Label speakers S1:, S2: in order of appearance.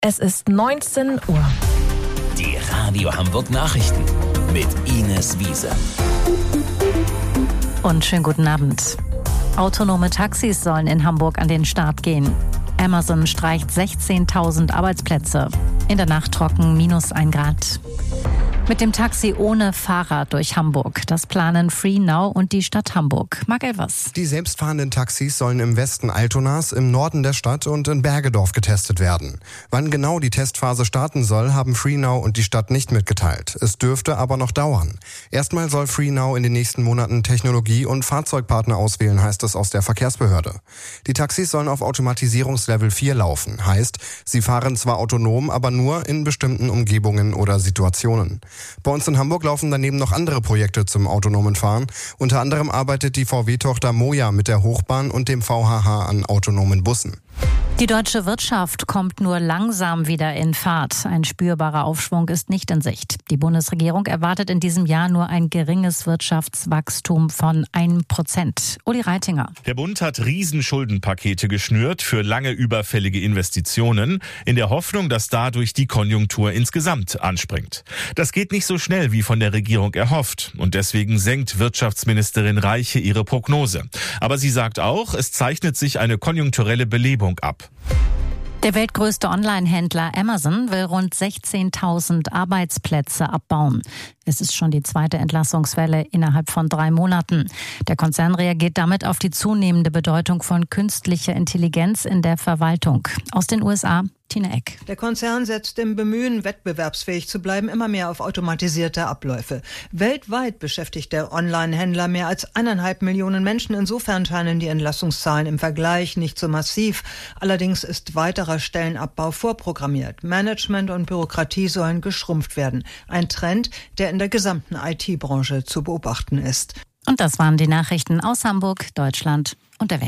S1: Es ist 19 Uhr.
S2: Die Radio Hamburg Nachrichten mit Ines Wiese.
S3: Und schönen guten Abend. Autonome Taxis sollen in Hamburg an den Start gehen. Amazon streicht 16.000 Arbeitsplätze. In der Nacht trocken, -1 Grad. Mit dem Taxi ohne Fahrer durch Hamburg. Das planen FreeNow und die Stadt Hamburg. Marc Elvers.
S4: Die selbstfahrenden Taxis sollen im Westen Altonas, im Norden der Stadt und in Bergedorf getestet werden. Wann genau die Testphase starten soll, haben FreeNow und die Stadt nicht mitgeteilt. Es dürfte aber noch dauern. Erstmal soll FreeNow in den nächsten Monaten Technologie- und Fahrzeugpartner auswählen, heißt es aus der Verkehrsbehörde. Die Taxis sollen auf Automatisierungslevel 4 laufen. Heißt, sie fahren zwar autonom, aber nur in bestimmten Umgebungen oder Situationen. Bei uns in Hamburg laufen daneben noch andere Projekte zum autonomen Fahren. Unter anderem arbeitet die VW-Tochter Moja mit der Hochbahn und dem VHH an autonomen Bussen.
S3: Die deutsche Wirtschaft kommt nur langsam wieder in Fahrt. Ein spürbarer Aufschwung ist nicht in Sicht. Die Bundesregierung erwartet in diesem Jahr nur ein geringes Wirtschaftswachstum von 1%. Uli Reitinger.
S5: Der Bund hat Riesenschuldenpakete geschnürt für lange überfällige Investitionen, in der Hoffnung, dass dadurch die Konjunktur insgesamt anspringt. Das geht nicht so schnell wie von der Regierung erhofft. Und deswegen senkt Wirtschaftsministerin Reiche ihre Prognose. Aber sie sagt auch, es zeichnet sich eine konjunkturelle Belebung ab.
S3: Der weltgrößte Online-Händler Amazon will rund 16.000 Arbeitsplätze abbauen. Es ist schon die zweite Entlassungswelle innerhalb von 3 Monaten. Der Konzern reagiert damit auf die zunehmende Bedeutung von künstlicher Intelligenz in der Verwaltung. Aus den USA, Tina Eck.
S6: Der Konzern setzt im Bemühen, wettbewerbsfähig zu bleiben, immer mehr auf automatisierte Abläufe. Weltweit beschäftigt der Online-Händler mehr als 1,5 Millionen Menschen. Insofern scheinen die Entlassungszahlen im Vergleich nicht so massiv. Allerdings ist weiterer Stellenabbau vorprogrammiert. Management und Bürokratie sollen geschrumpft werden. Ein Trend, der in der gesamten IT-Branche zu beobachten ist.
S3: Und das waren die Nachrichten aus Hamburg, Deutschland und der Welt.